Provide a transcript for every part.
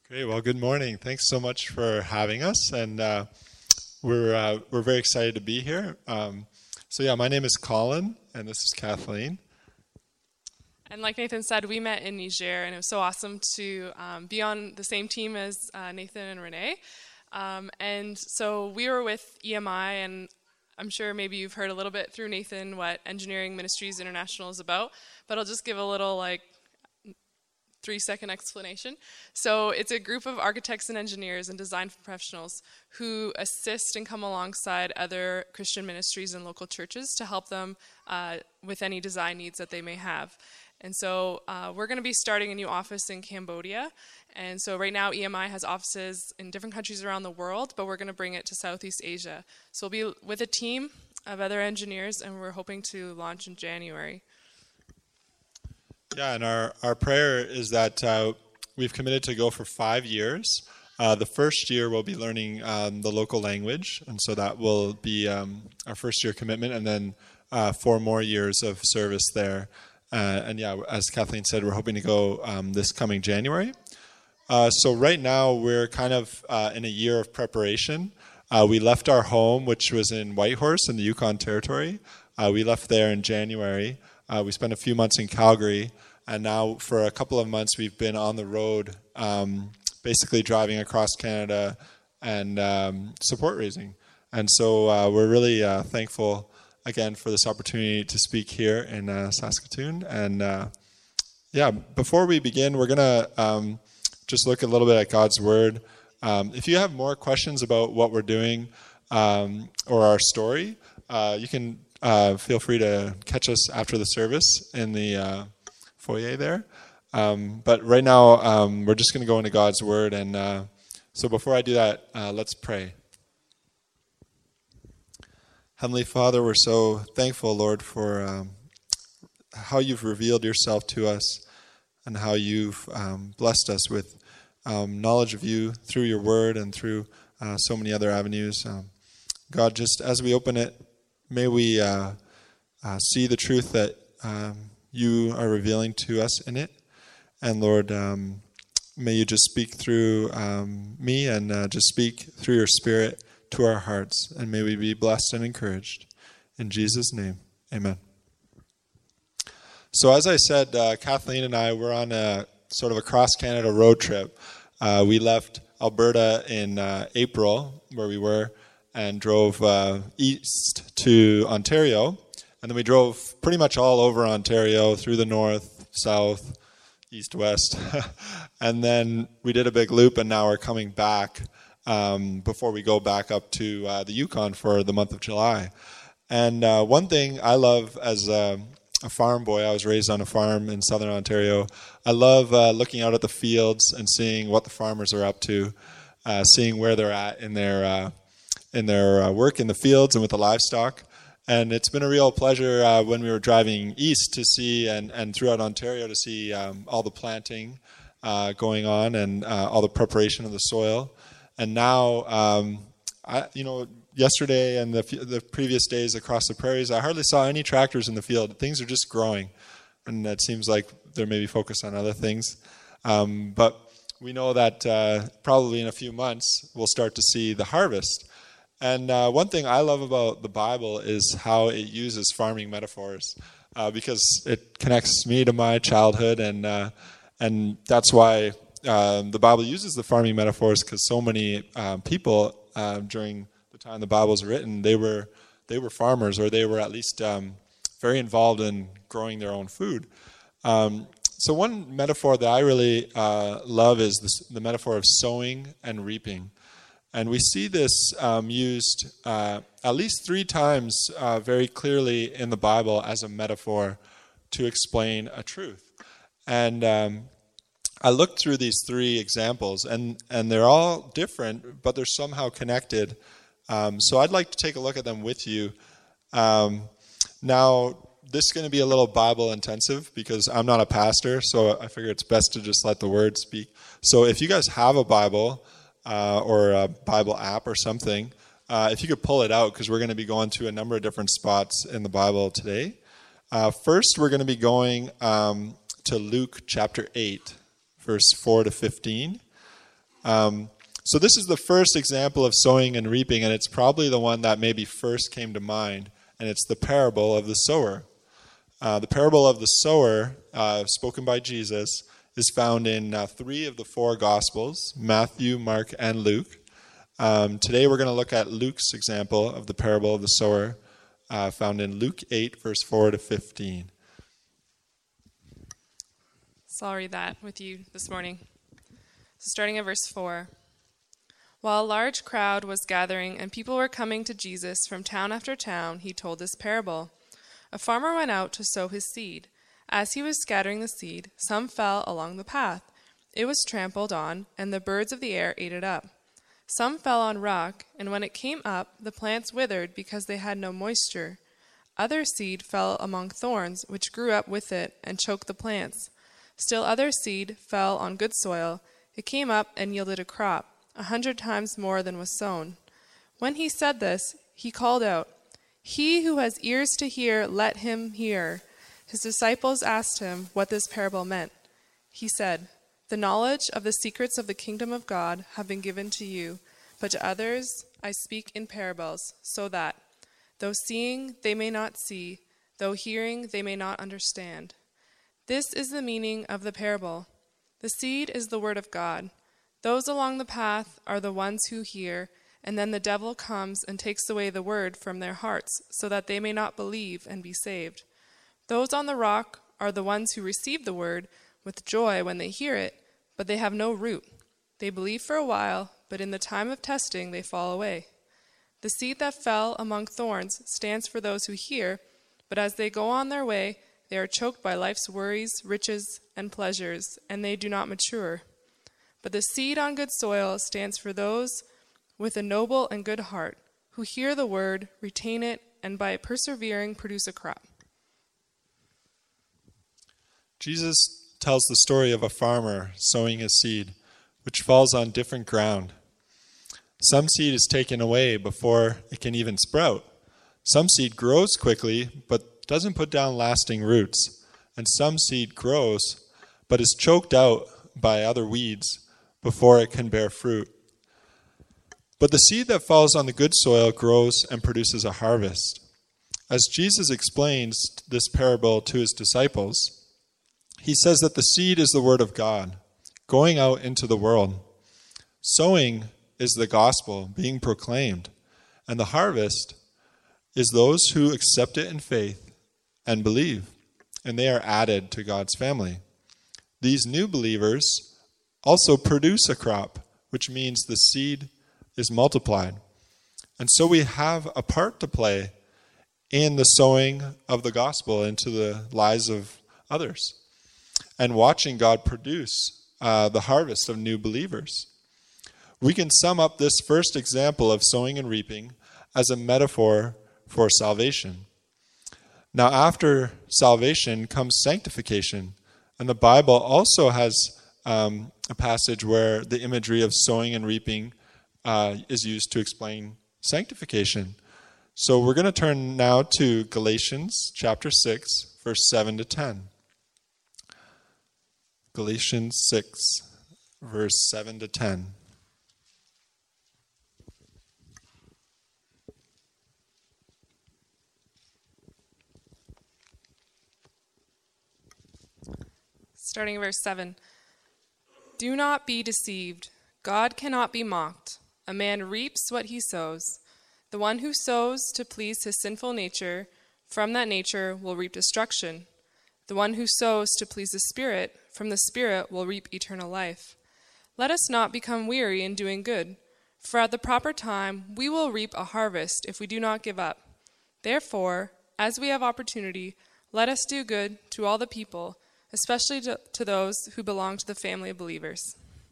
Great. Well, good morning. Thanks so much for having us, and we're very excited to be here. My name is Colin, and this is Kathleen. And like Nathan said, we met in Niger, and it was so awesome to be on the same team as Nathan and Renee. And so we were with EMI, and I'm sure maybe you've heard a little bit through Nathan what Engineering Ministries International is about, but I'll just give a little 3-second explanation. So it's a group of architects and engineers and design professionals who assist and come alongside other Christian ministries and local churches to help them with any design needs that they may have. And so we're going to be starting a new office in Cambodia. And so right now EMI has offices in different countries around the world, but we're going to bring it to Southeast Asia. So we'll be with a team of other engineers, and we're hoping to launch in January. Yeah, and our prayer is that we've committed to go for 5 years. The first year we'll be learning the local language, and so that will be our first year commitment, and then 4 more years of service there. As Kathleen said, we're hoping to go this coming January. So right now we're kind of in a year of preparation. We left our home, which was in Whitehorse in the Yukon Territory. We left there in January. We spent a few months in Calgary, and now for a couple of months we've been on the road, basically driving across Canada and support raising. And so we're really thankful again for this opportunity to speak here in Saskatoon. And before we begin, we're going to just look a little bit at God's Word. If you have more questions about what we're doing or our story, you can feel free to catch us after the service in the foyer there. But right now, we're just going to go into God's Word. And so before I do that, let's pray. Heavenly Father, we're so thankful, Lord, for how you've revealed yourself to us and how you've blessed us with knowledge of you through your Word and through so many other avenues. God, just as we open it, may we see the truth that you are revealing to us in it. And Lord, may you just speak through me and just speak through your Spirit to our hearts. And may we be blessed and encouraged. In Jesus' name, amen. So as I said, Kathleen and I were on a sort of a cross-Canada road trip. We left Alberta in April, where we were, and drove east to Ontario. And then we drove pretty much all over Ontario, through the north, south, east, west. And then we did a big loop, and now we're coming back before we go back up to the Yukon for the month of July. And one thing I love as a farm boy, I was raised on a farm in southern Ontario. I love looking out at the fields and seeing what the farmers are up to, seeing where they're at in their work in the fields and with the livestock. And it's been a real pleasure when we were driving east to see, and throughout Ontario to see all the planting going on and all the preparation of the soil. And now, yesterday and the previous days across the prairies, I hardly saw any tractors in the field. Things are just growing, and it seems like they're maybe focused on other things. But we know that probably in a few months we'll start to see the harvest. And one thing I love about the Bible is how it uses farming metaphors, because it connects me to my childhood, and that's why the Bible uses the farming metaphors, because so many people during the time the Bible was written, they were farmers, or they were at least very involved in growing their own food. So one metaphor that I really love is the metaphor of sowing and reaping. And we see this used at least 3 times very clearly in the Bible as a metaphor to explain a truth. And I looked through these 3 examples, and they're all different, but they're somehow connected. So I'd like to take a look at them with you. Now, this is going to be a little Bible intensive because I'm not a pastor, so I figure it's best to just let the Word speak. So if you guys have a Bible, or a Bible app or something, if you could pull it out, because we're going to be going to a number of different spots in the Bible today. First, we're going to be going to Luke chapter 8, verse 4 to 15. So this is the first example of sowing and reaping, and it's probably the one that maybe first came to mind, and it's the parable of the sower. The parable of the sower, spoken by Jesus, is found in 3 of the 4 Gospels, Matthew, Mark, and Luke. Today we're going to look at Luke's example of the parable of the sower, found in Luke 8, verse 4 to 15. So I'll read that with you this morning. So starting at verse 4. While a large crowd was gathering and people were coming to Jesus from town after town, he told this parable. A farmer went out to sow his seed. As he was scattering the seed, some fell along the path. It was trampled on, and the birds of the air ate it up. Some fell on rock, and when it came up, the plants withered because they had no moisture. Other seed fell among thorns, which grew up with it and choked the plants. Still other seed fell on good soil. It came up and yielded a crop, 100 times more than was sown. When he said this, he called out, "He who has ears to hear, let him hear." His disciples asked him what this parable meant. He said, "The knowledge of the secrets of the kingdom of God have been given to you, but to others I speak in parables, so that, though seeing they may not see, though hearing they may not understand." This is the meaning of the parable. The seed is the word of God. Those along the path are the ones who hear, and then the devil comes and takes away the word from their hearts, so that they may not believe and be saved. Those on the rock are the ones who receive the word with joy when they hear it, but they have no root. They believe for a while, but in the time of testing they fall away. The seed that fell among thorns stands for those who hear, but as they go on their way, they are choked by life's worries, riches, and pleasures, and they do not mature. But the seed on good soil stands for those with a noble and good heart, who hear the word, retain it, and by persevering produce a crop. Jesus tells the story of a farmer sowing his seed, which falls on different ground. Some seed is taken away before it can even sprout. Some seed grows quickly, but doesn't put down lasting roots. And some seed grows, but is choked out by other weeds before it can bear fruit. But the seed that falls on the good soil grows and produces a harvest. As Jesus explains this parable to his disciples, he says that the seed is the word of God, going out into the world. Sowing is the gospel being proclaimed, and the harvest is those who accept it in faith and believe, and they are added to God's family. These new believers also produce a crop, which means the seed is multiplied. And so we have a part to play in the sowing of the gospel into the lives of others and watching God produce the harvest of new believers. We can sum up this first example of sowing and reaping as a metaphor for salvation. Now, after salvation comes sanctification, and the Bible also has a passage where the imagery of sowing and reaping is used to explain sanctification. So we're going to turn now to Galatians chapter 6, verse 7 to 10. Galatians 6, verse 7 to 10. Starting at verse 7. Do not be deceived. God cannot be mocked. A man reaps what he sows. The one who sows to please his sinful nature, from that nature will reap destruction. The one who sows to please the Spirit, from the Spirit will reap eternal life. Let us not become weary in doing good, for at the proper time we will reap a harvest if we do not give up. Therefore, as we have opportunity, let us do good to all the people, especially to those who belong to the family of believers.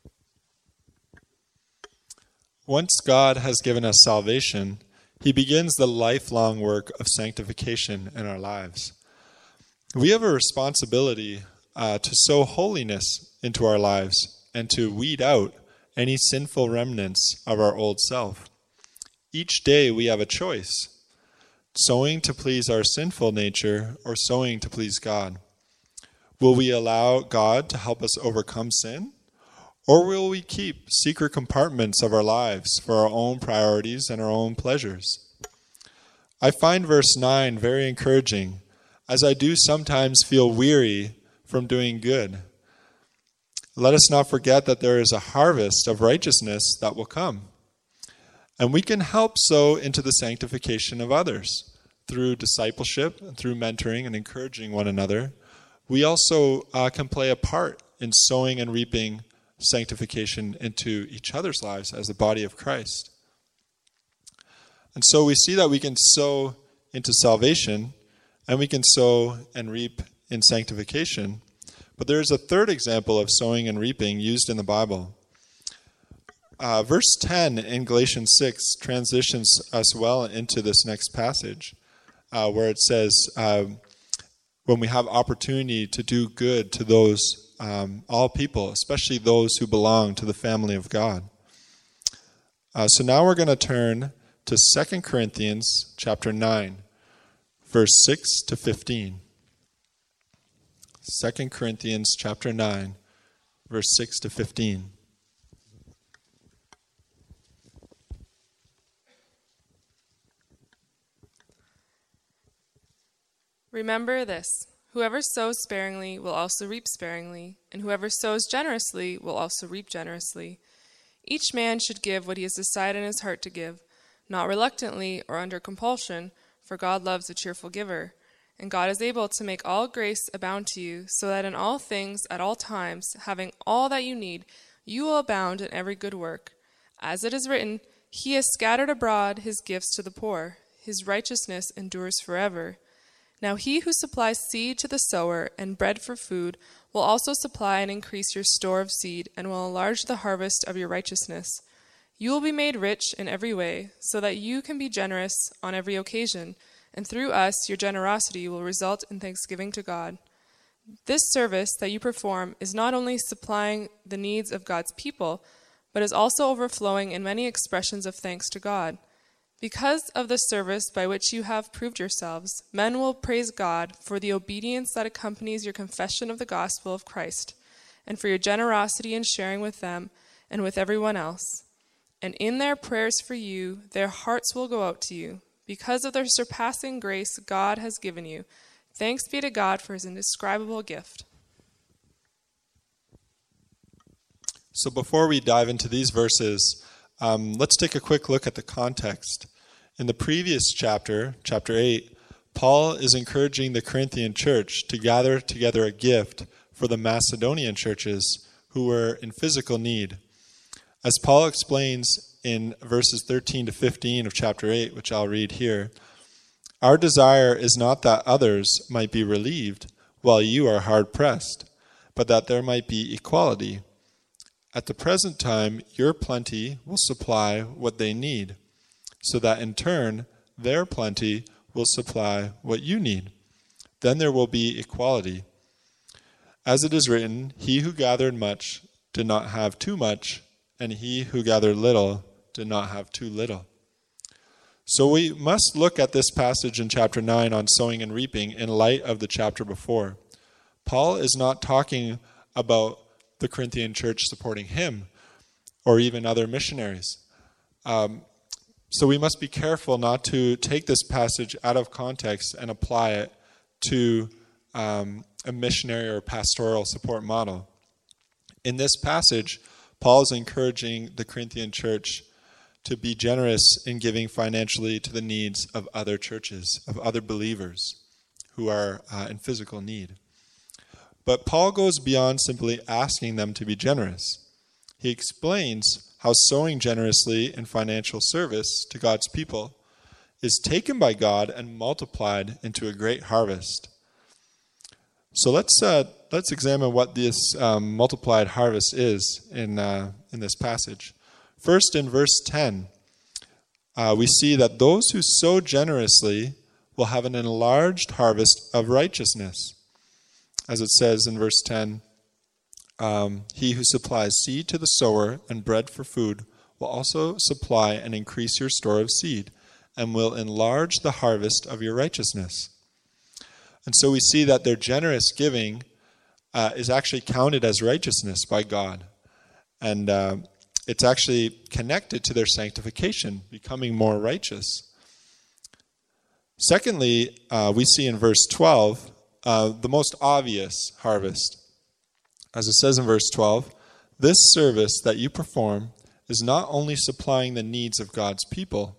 Once God has given us salvation, he begins the lifelong work of sanctification in our lives. We have a responsibility to sow holiness into our lives and to weed out any sinful remnants of our old self. Each day we have a choice, sowing to please our sinful nature or sowing to please God. Will we allow God to help us overcome sin, Or will we keep secret compartments of our lives for our own priorities and our own pleasures? I find verse 9 very encouraging, as I do sometimes feel weary from doing good. Let us not forget that there is a harvest of righteousness that will come. And we can help sow into the sanctification of others through discipleship and through mentoring and encouraging one another. We also can play a part in sowing and reaping sanctification into each other's lives as the body of Christ. And so we see that we can sow into salvation, and we can sow and reap in sanctification. But there is a third example of sowing and reaping used in the Bible. Verse 10 in Galatians 6 transitions us well into this next passage, where it says, when we have opportunity to do good to those, all people, especially those who belong to the family of God. So now we're going to turn to 2 Corinthians chapter 9, verse 6 to 15. 2 Corinthians chapter 9, verse 6 to 15. Remember this, whoever sows sparingly will also reap sparingly, and whoever sows generously will also reap generously. Each man should give what he has decided in his heart to give, not reluctantly or under compulsion, for God loves a cheerful giver. And God is able to make all grace abound to you, so that in all things, at all times, having all that you need, you will abound in every good work. As it is written, He has scattered abroad His gifts to the poor. His righteousness endures forever. Now he who supplies seed to the sower and bread for food will also supply and increase your store of seed and will enlarge the harvest of your righteousness. You will be made rich in every way, so that you can be generous on every occasion, and through us your generosity will result in thanksgiving to God. This service that you perform is not only supplying the needs of God's people, but is also overflowing in many expressions of thanks to God. Because of the service by which you have proved yourselves, men will praise God for the obedience that accompanies your confession of the gospel of Christ, and for your generosity in sharing with them and with everyone else. And in their prayers for you, their hearts will go out to you. Because of the surpassing grace God has given you, thanks be to God for His indescribable gift. So before we dive into these verses, let's take a quick look at the context. In the previous chapter, chapter 8, Paul is encouraging the Corinthian church to gather together a gift for the Macedonian churches who were in physical need. As Paul explains in verses 13 to 15 of chapter 8, which I'll read here, our desire is not that others might be relieved while you are hard-pressed, but that there might be equality. At the present time, your plenty will supply what they need, so that in turn, their plenty will supply what you need. Then there will be equality. As it is written, he who gathered much did not have too much, and he who gathered little did not have too little. So we must look at this passage in chapter 9 on sowing and reaping in light of the chapter before. Paul is not talking about the Corinthian church supporting him or even other missionaries. So we must be careful not to take this passage out of context and apply it to a missionary or pastoral support model. In this passage, Paul is encouraging the Corinthian church to be generous in giving financially to the needs of other churches, of other believers who are in physical need. But Paul goes beyond simply asking them to be generous. He explains how sowing generously in financial service to God's people is taken by God and multiplied into a great harvest. So let's examine what this multiplied harvest is in this passage. First, in verse 10, we see that those who sow generously will have an enlarged harvest of righteousness. As it says in verse 10, he who supplies seed to the sower and bread for food will also supply and increase your store of seed, and will enlarge the harvest of your righteousness. And so we see that their generous giving is actually counted as righteousness by God. And it's actually connected to their sanctification, becoming more righteous. Secondly, we see in verse 12 the most obvious harvest. As it says in verse 12, this service that you perform is not only supplying the needs of God's people.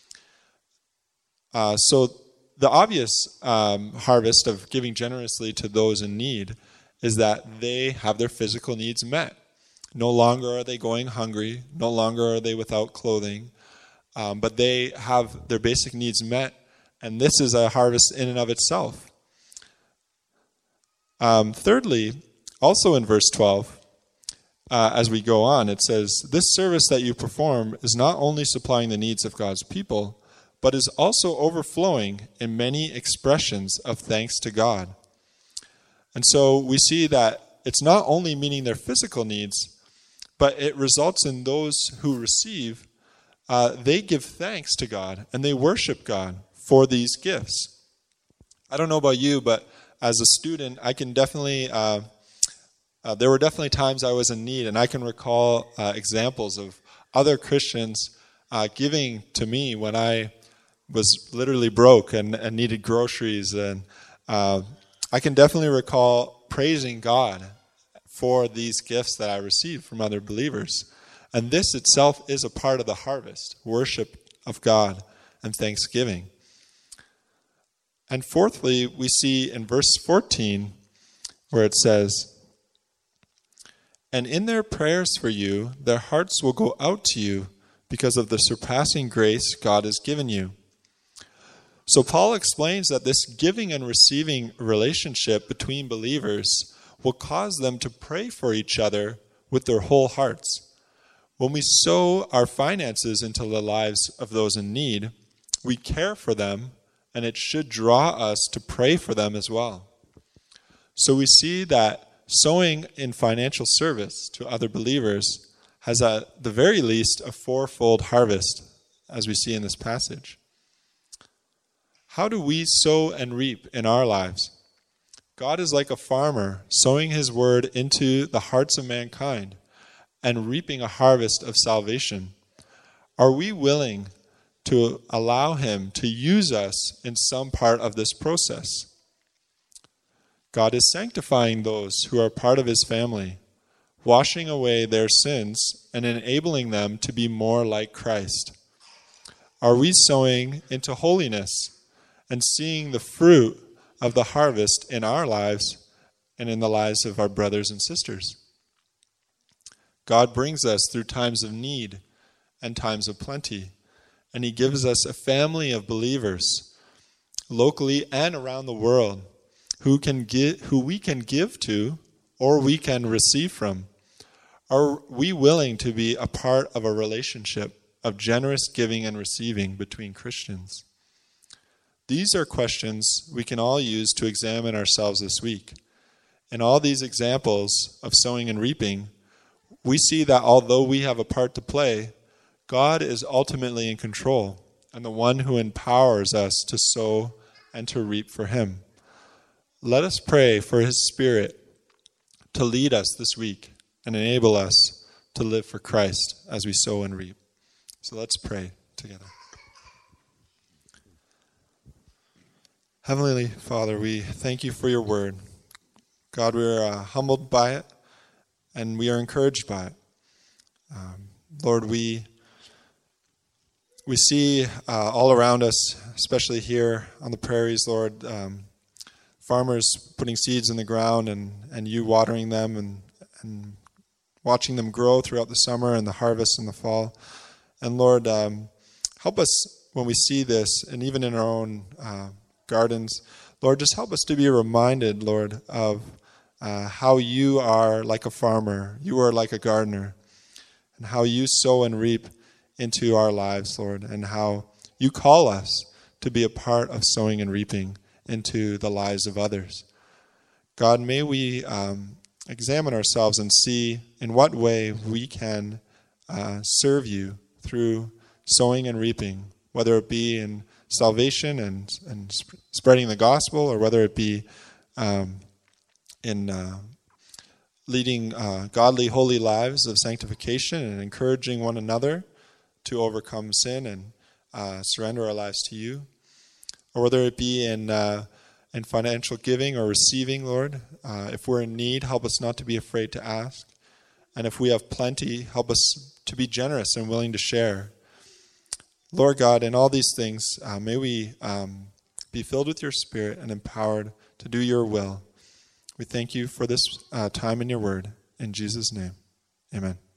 So the obvious harvest of giving generously to those in need is that they have their physical needs met. No longer are they going hungry. No longer are they without clothing. But they have their basic needs met. And this is a harvest in and of itself. Thirdly, also in verse 12, as we go on, it says, this service that you perform is not only supplying the needs of God's people, but is also overflowing in many expressions of thanks to God. And so we see that it's not only meeting their physical needs, but it results in those who receive, they give thanks to God and they worship God for these gifts. I don't know about you, but as a student, I can definitely, there were definitely times I was in need, and I can recall examples of other Christians giving to me when I was literally broke and needed groceries. And I can definitely recall praising God for these gifts that I received from other believers. And this itself is a part of the harvest, worship of God and thanksgiving. And fourthly, we see in verse 14 where it says, and in their prayers for you, their hearts will go out to you because of the surpassing grace God has given you. So Paul explains that this giving and receiving relationship between believers will cause them to pray for each other with their whole hearts. When we sow our finances into the lives of those in need, we care for them, and it should draw us to pray for them as well. So we see that sowing in financial service to other believers has at the very least a fourfold harvest, as we see in this passage. How do we sow and reap in our lives? God is like a farmer sowing his word into the hearts of mankind and reaping a harvest of salvation. Are we willing to allow him to use us in some part of this process? God is sanctifying those who are part of his family, washing away their sins and enabling them to be more like Christ. Are we sowing into holiness and seeing the fruit of the harvest in our lives and in the lives of our brothers and sisters? God brings us through times of need and times of plenty, and he gives us a family of believers, locally and around the world, who we can give to or we can receive from. Are we willing to be a part of a relationship of generous giving and receiving between Christians? These are questions we can all use to examine ourselves this week. In all these examples of sowing and reaping, we see that although we have a part to play, God is ultimately in control and the one who empowers us to sow and to reap for him. Let us pray for his Spirit to lead us this week and enable us to live for Christ as we sow and reap. So let's pray together. Heavenly Father, we thank you for your word. God, we are humbled by it and we are encouraged by it. Lord, we see all around us, especially here on the prairies, Lord, farmers putting seeds in the ground and you watering them and watching them grow throughout the summer and the harvest in the fall. And Lord, help us when we see this, and even in our own gardens, Lord, just help us to be reminded, Lord, of how you are like a farmer, you are like a gardener, and how you sow and reap into our lives, Lord, and how you call us to be a part of sowing and reaping into the lives of others. God, may we examine ourselves and see in what way we can serve you through sowing and reaping, whether it be in salvation and spreading the gospel, or whether it be in leading godly, holy lives of sanctification and encouraging one another to overcome sin and surrender our lives to you. Or whether it be in financial giving or receiving, Lord. If we're in need, help us not to be afraid to ask. And if we have plenty, help us to be generous and willing to share. Lord God, in all these things, may we be filled with your Spirit and empowered to do your will. We thank you for this time in your word. In Jesus' name, amen.